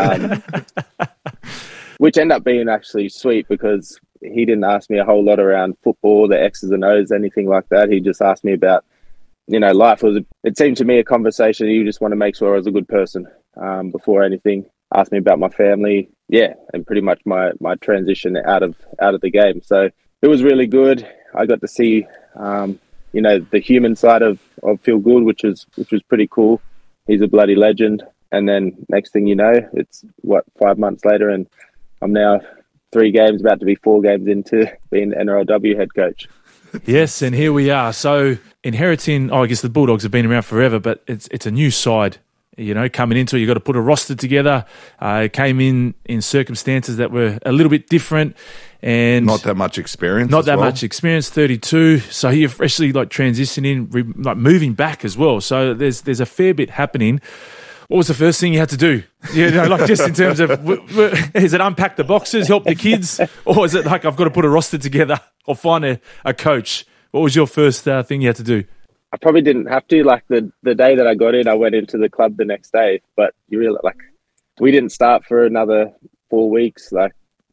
Um, which ended up being actually sweet because he didn't ask me a whole lot around football, the X's and O's, anything like that. He just asked me about, you know, life. It, was, it seemed to me a conversation. He just wanted to make sure I was a good person um, before anything. Asked me about my family, yeah, and pretty much my, my transition out of out of the game. So it was really good. I got to see, um, you know, the human side of, of Phil Gould, which was which was pretty cool. He's a bloody legend. And then next thing you know, it's, what, five months later, and I'm now three games, about to be four games into being N R L W head coach. Yes, and here we are. So inheriting, oh, I guess the Bulldogs have been around forever, but it's it's a new side. You know, coming into it, you've got to put a roster together. Uh, came in in circumstances that were a little bit different. And not that much experience. Not as that well. much experience, thirty-two. So you're freshly like transitioning, re, like moving back as well. So there's there's a fair bit happening. What was the first thing you had to do? You know, like just in terms of, w- w- is it unpack the boxes, help the kids? Or is it like I've got to put a roster together or find a, a coach? What was your first uh, thing you had to do? I probably didn't have to. Like the, the day that I got in, I went into the club the next day. But you really, like, we didn't start for another four weeks. Like,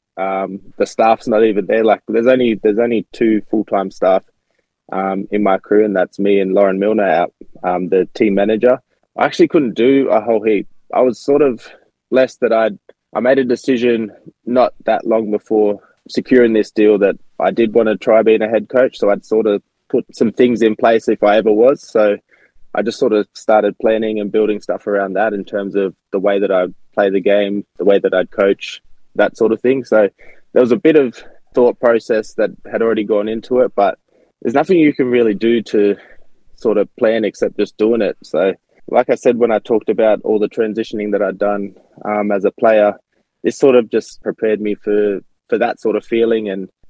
um, the staff's not even there. Like, there's only there's only two full-time staff um, in my crew, and that's me and Lauren Milner, out, um, the team manager. I actually couldn't do a whole heap. I was sort of blessed that I'd I made a decision not that long before securing this deal that I did want to try being a head coach. So I'd sort of put some things in place if I ever was. So I just sort of started planning and building stuff around that in terms of the way that I'd play the game, the way that I'd coach, that sort of thing. So there was a bit of thought process that had already gone into it, but there's nothing you can really do to sort of plan except just doing it. So like I said, when I talked about all the transitioning that I'd done um, as a player, this sort of just prepared me for, for that sort of feeling. And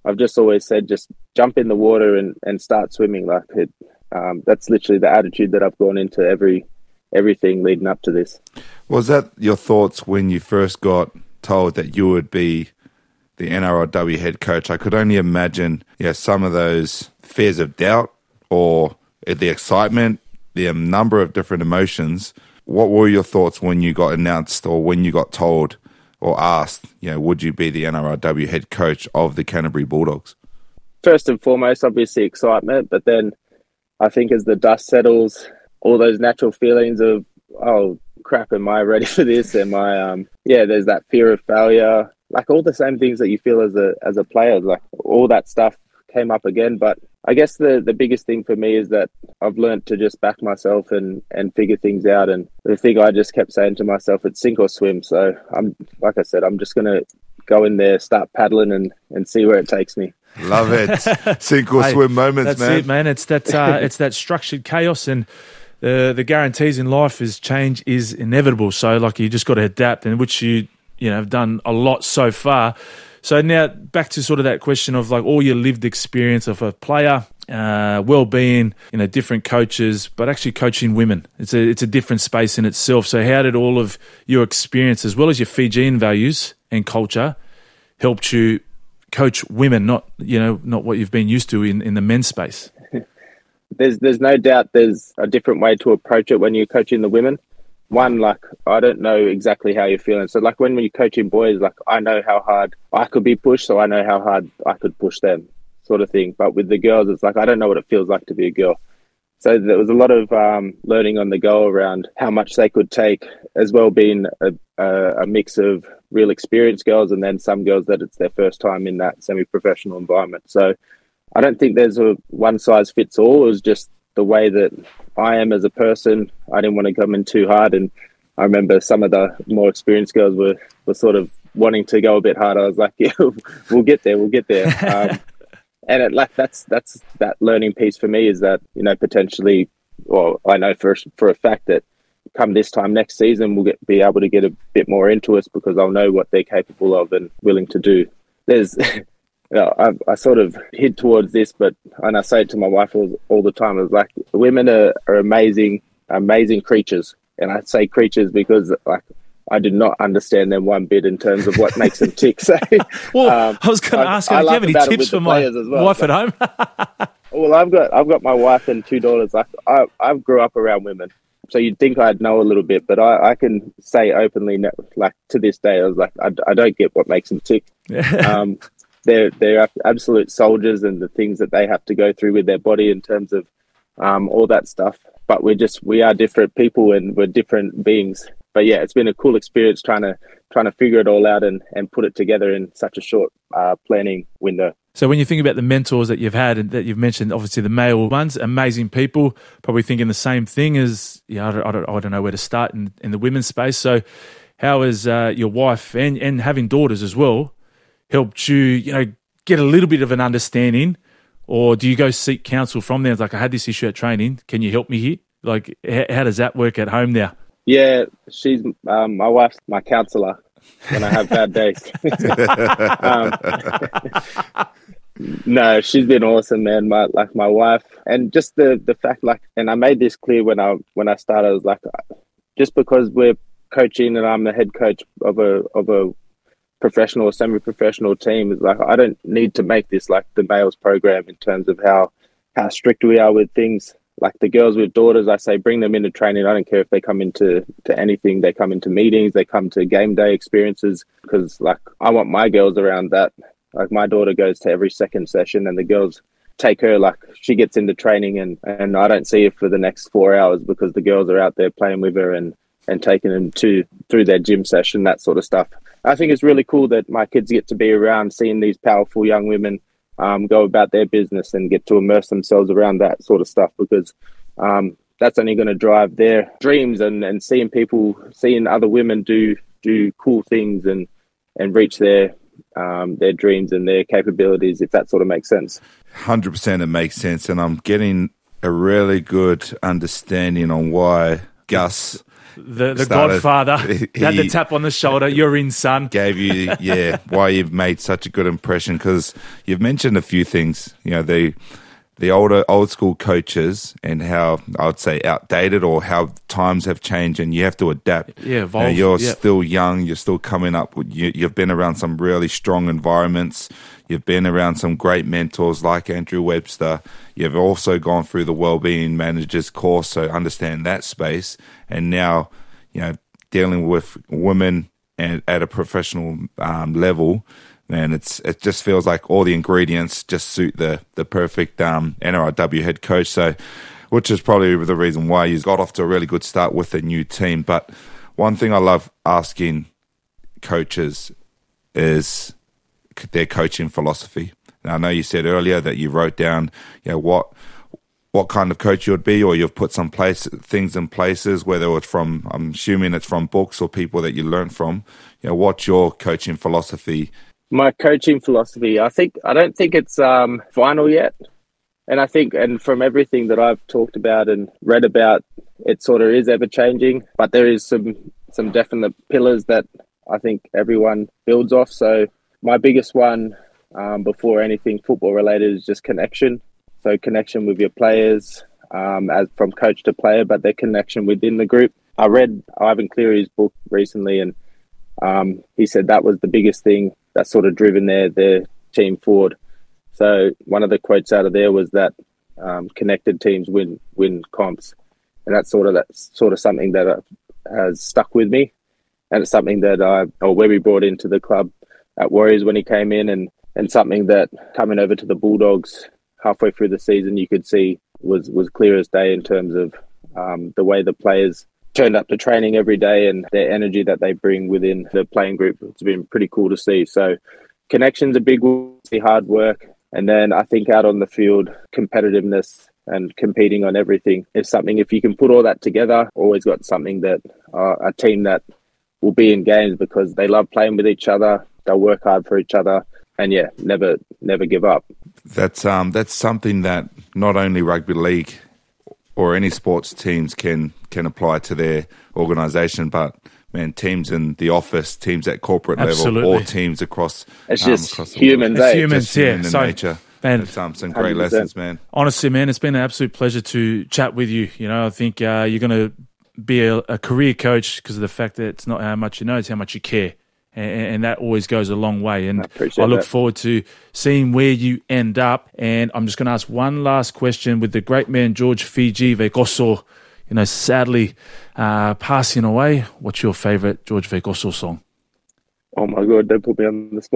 I've just always said, just jump in the water and, and start swimming. Like it, um, that's literally the attitude that I've gone into every everything leading up to this. Was that your thoughts when you first got told that you would be the N R L W head coach? I could only imagine, yeah, some of those fears of doubt or the excitement, the number of different emotions. What were your thoughts when you got announced or when you got told or asked, you know, would you be the N R L W head coach of the Canterbury Bulldogs? First and foremost, obviously excitement, but then I think as the dust settles, all those natural feelings of, oh, crap, am I ready for this? Am I, um, yeah, there's that fear of failure, like all the same things that you feel as a as a player, like all that stuff came up again. But I guess the, the biggest thing for me is that I've learned to just back myself and, and figure things out. And the thing I just kept saying to myself, it's sink or swim. So I'm, like I said, I'm just going to go in there, start paddling and, and see where it takes me. Love it. Sink or hey, swim moments, that's man. That's it, man. It's that, uh, it's that structured chaos, and the the guarantees in life is change is inevitable. So like you just got to adapt, and which you, you know, have done a lot so far. So now back to sort of that question of like all your lived experience of a player, uh, well-being, you know, different coaches, but actually coaching women. It's a it's a different space in itself. So how did all of your experience, as well as your Fijian values and culture, helped you coach women, not, you know, not what you've been used to in, in the men's space? There's there's no doubt there's a different way to approach it when you're coaching the women. One, like, I don't know exactly how you're feeling. So, like, when you're coaching boys, like, I know how hard I could be pushed, so I know how hard I could push them, sort of thing. But with the girls, it's like, I don't know what it feels like to be a girl. So there was a lot of um, learning on the go around how much they could take, as well being a, a, a mix of real experienced girls and then some girls that it's their first time in that semi-professional environment. So I don't think there's a one-size-fits-all. It was just the way that I am as a person. I didn't want to come in too hard, and I remember some of the more experienced girls were, were sort of wanting to go a bit harder. I was like, yeah, we'll get there, we'll get there. Um, and it, like that's that's that learning piece for me, is that, you know, potentially, well, I know for for a fact that come this time next season, we'll get, be able to get a bit more into us because I'll know what they're capable of and willing to do. There's You know, I, I sort of head towards this, but, and I say it to my wife all, all the time, it's like, women are, are amazing, amazing creatures. And I say creatures because, like, I do not understand them one bit in terms of what makes them tick. So, well, um, I was going to ask you, do you have any tips for my well, wife at home? Well, I've got I've got my wife and two daughters. Like, I I grew up around women, so you'd think I'd know a little bit, but I, I can say openly, like, to this day, I was like, I, I don't get what makes them tick. um, They're they're absolute soldiers, and the things that they have to go through with their body in terms of um, all that stuff. But we're just we are different people, and we're different beings. But yeah, it's been a cool experience trying to trying to figure it all out and, and put it together in such a short uh, planning window. So when you think about the mentors that you've had and that you've mentioned, obviously the male ones, amazing people, probably thinking the same thing as, yeah, I don't, I don't, I don't know where to start in, in the women's space. So how has uh, your wife and, and having daughters as well helped you, you know, get a little bit of an understanding, or do you go seek counsel from them? It's like, I had this issue at training. Can you help me here? Like, how, how does that work at home now? Yeah, she's um, my wife's my counsellor when I have bad days. um, no, she's been awesome, man. My like my wife, and just the the fact, like, and I made this clear when I when I started. I was like, just because we're coaching and I'm the head coach of a of a professional or semi-professional team, is like, I don't need to make this like the males program in terms of how how strict we are with things. Like the girls with daughters, I say bring them into training. I don't care if they come into to anything. They come into meetings, they come to game day experiences, because like I want my girls around that. Like my daughter goes to every second session, and the girls take her, like she gets into training, and, and I don't see her for the next four hours because the girls are out there playing with her and, and taking them to through their gym session, that sort of stuff. I think it's really cool that my kids get to be around seeing these powerful young women um, go about their business and get to immerse themselves around that sort of stuff, because um, that's only going to drive their dreams and, and seeing people, seeing other women do do cool things and, and reach their um, their dreams and their capabilities, if that sort of makes sense. one hundred percent it makes sense, and I'm getting a really good understanding on why Gus The the started- Godfather he- had the tap on the shoulder. You're in, son. Gave you, yeah, why you've made such a good impression, because you've mentioned a few things. You know, the the older old school coaches and how I would say outdated or how times have changed and you have to adapt. Yeah, You know, evolve. you're yeah. still young. You're still coming up. With, you, you've been around some really strong environments. You've been around some great mentors like Andrew Webster. You've also gone through the Wellbeing Managers course, so understand that space. And now, you know, dealing with women and at a professional um, level, man, it's it just feels like all the ingredients just suit the the perfect um, N R I W head coach. So, which is probably the reason why he's got off to a really good start with a new team. But one thing I love asking coaches is their coaching philosophy. Now, I know you said earlier that you wrote down, you know, what what kind of coach you would be, or you've put some place things in places, whether it's from, I'm assuming it's from books or people that you learned from. You know, what's your coaching philosophy? My coaching philosophy, I think, I don't think it's um, final yet. And I think, and from everything that I've talked about and read about, it sort of is ever changing, but there is some, some definite pillars that I think everyone builds off. So my biggest one, um, before anything football related, is just connection. So connection with your players, um, as from coach to player, but their connection within the group. I read Ivan Cleary's book recently, and um, he said that was the biggest thing that sort of driven their, their team forward. So one of the quotes out of there was that um, connected teams win win comps, and that's sort of that's sort of something that uh, has stuck with me, and it's something that I or Webby brought into the club at Warriors when he came in, and and something that coming over to the Bulldogs halfway through the season you could see was was clear as day in terms of um, the way the players turned up to training every day and their energy that they bring within the playing group. It's been pretty cool to see. So connection's a big one, see hard work. And then I think out on the field, competitiveness and competing on everything is something, if you can put all that together, always got something that uh, a team that will be in games because they love playing with each other. They'll work hard for each other. And yeah, never, never give up. That's um, that's something that not only rugby league or any sports teams can can apply to their organisation, but man, teams in the office, teams at corporate Absolutely. level, or teams across. It's um, just across the humans, world. eh? It's humans, just human yeah. in So, nature. man, it's um, some great one hundred percent. lessons, man. Honestly, man, it's been an absolute pleasure to chat with you. You know, I think uh, you're going to be a, a career coach because of the fact that it's not how much you know, it's how much you care. And, and that always goes a long way. And I appreciate I look that. forward to seeing where you end up. And I'm just going to ask one last question with the great man, George Fiji Vekoso, you know, sadly uh, passing away. What's your favourite George Vekoso song? Oh my God, don't put me on the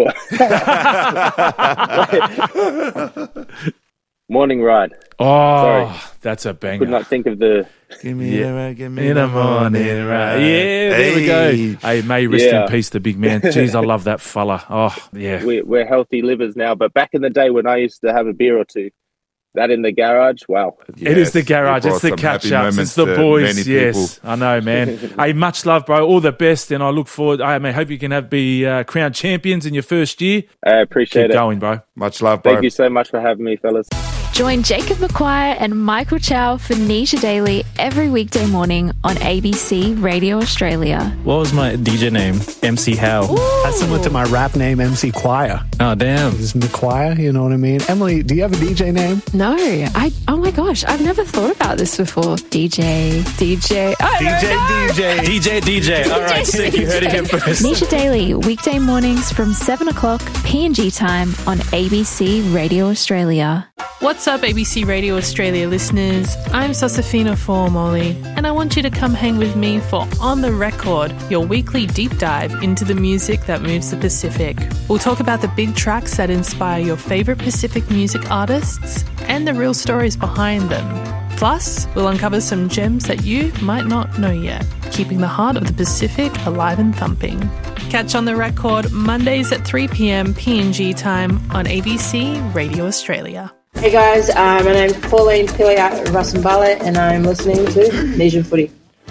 spot. Morning Ride. Oh, Sorry. that's a banger. Could not think of the... Give me Yeah. the ride, give me In the the morning, right? Yeah, there we go. Hey, may rest Yeah. in peace, the big man. Jeez, I love that fella. Oh, yeah. We're, we're healthy livers now, but back in the day when I used to have a beer or two, that in the garage, wow. It is the Yes, garage. you It's the brought some catch happy ups. moments It's the to boys. many Yes, people. I know, man. Hey, much love, bro. All the best, and I look forward. I mean, hope you can have be uh, crowned champions in your first year. I appreciate Keep it. going, bro. Much love, bro. Thank you so much for having me, fellas. Join Jacob McQuire and Michael Chow for Nisha Daily every weekday morning on A B C Radio Australia. What was my D J name? M C How. That's similar to my rap name, M C Choir. Oh, damn. It's McQuire, you know what I mean? Emily, do you have a D J name? No, I, oh my gosh, I've never thought about this before. D J, D J, I D J, don't know. D J. D J, D J. All right, sick. You heard it here first. Nisha Daily, weekday mornings from seven o'clock P N G time on A B C Radio Australia. What's up, A B C Radio Australia listeners? I'm Sosafina Formoli, and I want you to come hang with me for On The Record, your weekly deep dive into the music that moves the Pacific. We'll talk about the big tracks that inspire your favourite Pacific music artists and the real stories behind them. Plus, we'll uncover some gems that you might not know yet, keeping the heart of the Pacific alive and thumping. Catch On The Record Mondays at three p.m. P N G time on A B C Radio Australia. Hey guys, uh, my name's Pauline Piliat Russambala and I'm listening to Nation Footy.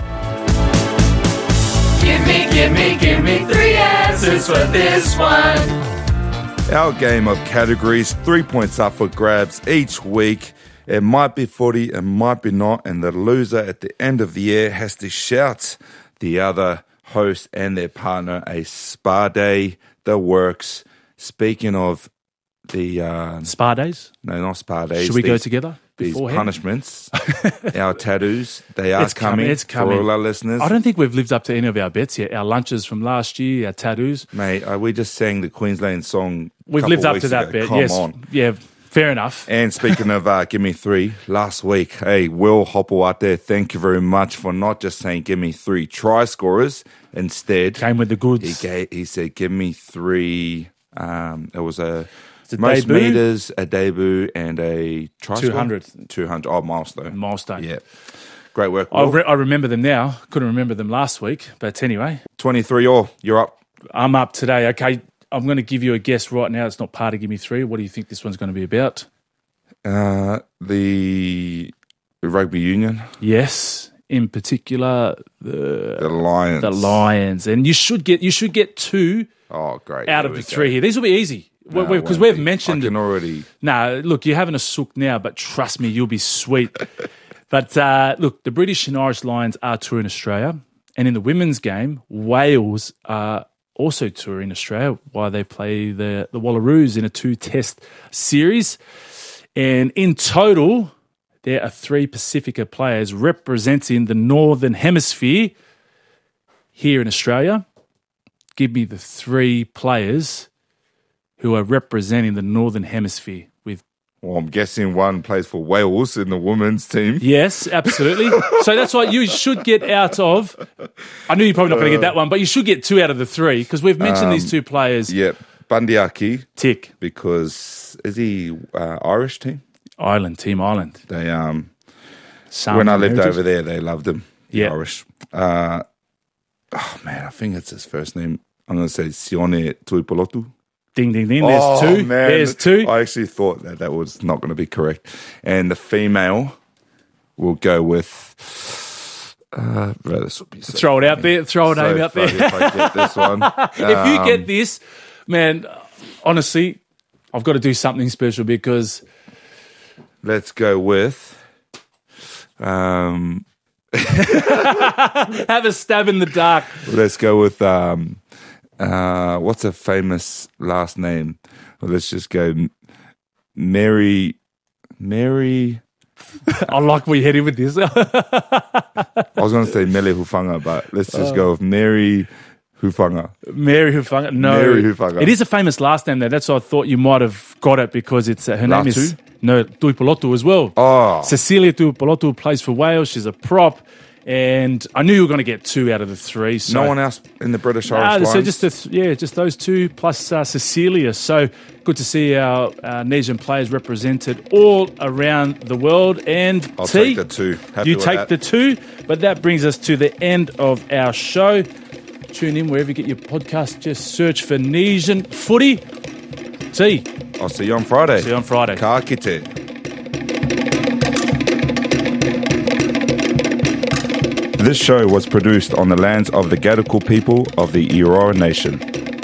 Give me, give me, give me three answers for this one. Our game of categories, three points up for grabs each week. It might be footy, it might be not, and the loser at the end of the year has to shout the other host and their partner a spa day, the works. Speaking of the... Uh, spa days? No, not spa days. Should we these, go together These beforehand? punishments, our tattoos, they are It's coming, coming, it's coming. for all our listeners. I don't think we've lived up to any of our bets yet. Our lunches from last year, our tattoos. Mate, uh, we just sang the Queensland song a We've couple lived up weeks to that ago. bet, Come yes. on. Yeah, fair enough. And speaking of uh, Give Me Three, last week, hey, Will Hopple out there, thank you very much for not just saying give me three try scorers. Instead, came with the goods. He, gave, he said, give me three. Um, it was a, a most debut? meters, a debut, and a try two hundred. score. two hundred. Oh, milestone. Milestone. Yeah. Great work, I, Will. re- I remember them now. Couldn't remember them last week. But anyway. twenty-three all. You're up. I'm up today. Okay, I'm going to give you a guess right now. It's not part of Give Me Three. What do you think this one's going to be about? Uh, the rugby union. Yes. In particular, the the Lions. The Lions, and you should get you should get two. Oh, great! Out Here of we the go. three here. These will be easy No, because it we've won't be. mentioned. I can already. No, look, you're having a sook now, but trust me, you'll be sweet. But uh, look, the British and Irish Lions are touring Australia, and in the women's game, Wales are also touring Australia while they play the the Wallaroos in a two-test series, and in total. There are three Pacifica players representing the Northern Hemisphere here in Australia. Give me the three players who are representing the Northern Hemisphere. With Well, I'm guessing one plays for Wales in the women's team. Yes, absolutely. So that's what you should get out of. I knew you're probably not going to get that one, but you should get two out of the three because we've mentioned Um, these two players. Yep. Bundyaki. Tick. Because, is he uh, Irish team? Ireland, Team Ireland. They um, Some when I lived heritage. over there, they loved him. the Yeah. Irish. Uh, oh man, I think it's his first name. I'm going to say Sione Tuipolotu. Ding, ding, ding. There's oh, two. Man. There's two. I actually thought that that was not going to be correct. And the female will go with. Uh, bro, this will be so Throw it out funny. there. Throw a So name out there. funny if I get this one. If you Um, get this, man, honestly, I've got to do something special because. Let's go with. Um, Have a stab in the dark. let's go with. Um, uh, what's a famous last name? Well, let's just go M- Mary. Mary. I like where you're heading with this. I was going to say Mele Hufanga, but let's just Uh, go with Mary Hufanga. Mary Hufanga. No. Mary Hufanga. It is a famous last name, though. That's why I thought you might have got it because it's uh, her name is. Latu? No, Tuipolotu as well. Oh. Cecilia Tuipolotu plays for Wales. She's a prop. And I knew you were going to get two out of the three. So. No one else in the British Nah, Irish so Lions? just the th- yeah, just those two plus uh, Cecilia. So good to see our uh, Nesian players represented all around the world. And I'll T, take the two. Happy you with take that. the two, but that brings us to the end of our show. Tune in wherever you get your podcast. Just search for Nesian Footy. T. I'll see you on Friday. See you on Friday. Ka kite. This show was produced on the lands of the Gadigal people of the Eora Nation.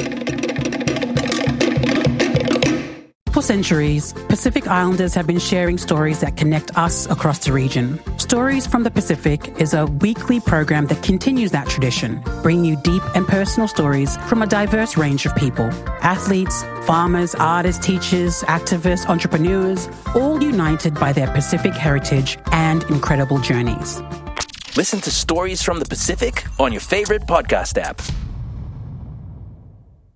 For centuries, Pacific Islanders have been sharing stories that connect us across the region. Stories from the Pacific is a weekly program that continues that tradition, bringing you deep and personal stories from a diverse range of people. Athletes, farmers, artists, teachers, activists, entrepreneurs, all united by their Pacific heritage and incredible journeys. Listen to Stories from the Pacific on your favorite podcast app.